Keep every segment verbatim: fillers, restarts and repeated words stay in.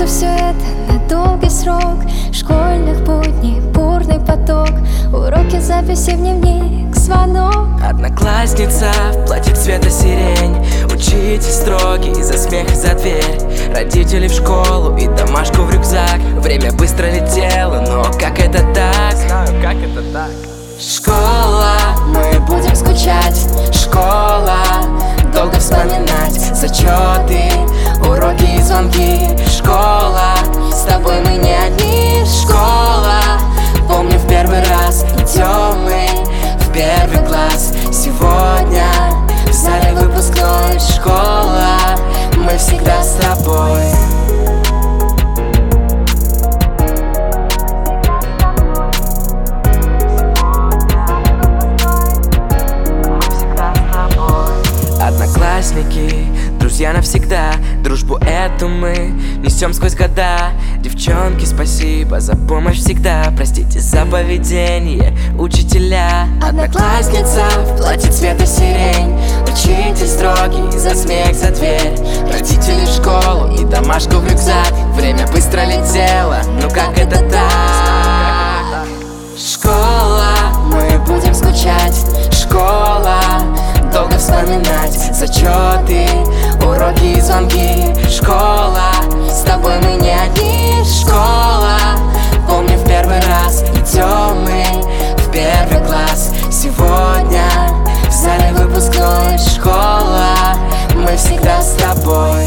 кажется, все это на долгий срок. Школьных будней, бурный поток, уроки, записи в дневник, звонок. Одноклассница в платье цвета сирень, учитель строгий за смех и за дверь, родители в школу и домашку в рюкзак. Время быстро летело, но как это так? Знаю, как это так. Школа, мы будем скучать. Школа, долго вспоминать. Зачеты, уроки и звонки. Школа, с тобой мы не одни. Школа, помню в первый раз идем мы в первый класс. Сегодня в зале выпускной. Школа, мы всегда с тобой. Одноклассники, друзья навсегда, дружбу эту мы несем сквозь года. Девчонки, спасибо за помощь всегда, простите за поведение, учителя. Одноклассница в платье цвета сирень, учитель строгий за смех, за дверь, родители в школу и домашку в рюкзак. Время быстро летело, ну как это так? Школа, мы будем скучать. Школа, долго вспоминать. Зачеты, уроки и звонки. Школа, с тобой мы не одни. Школа, помню в первый раз идем мы в первый класс. Сегодня в зале выпускной. Школа, мы всегда с тобой.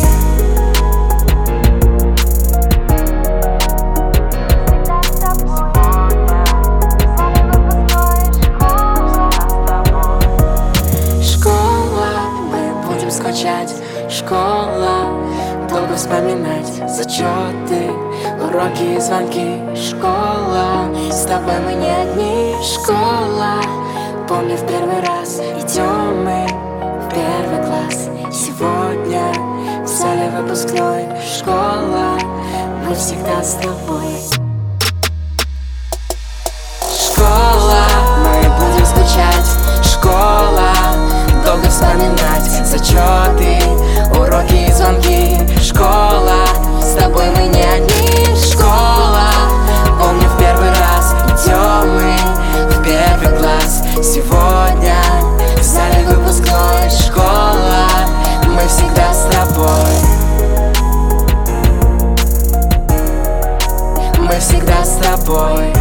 Школа, долго вспоминать. Зачеты, уроки и звонки. Школа, с тобой мы не одни. Школа, помню в первый раз идем мы в первый класс. Сегодня в зале выпускной. Школа, мы всегда с тобой. Школа, мы будем скучать. Школа, долго вспоминать. Зачеты, уроки и звонки. Школа, с тобой мы не одни. Школа, помню в первый раз идем мы в первый класс. Сегодня в зале выпускной. Школа, мы всегда с тобой. Мы всегда с тобой.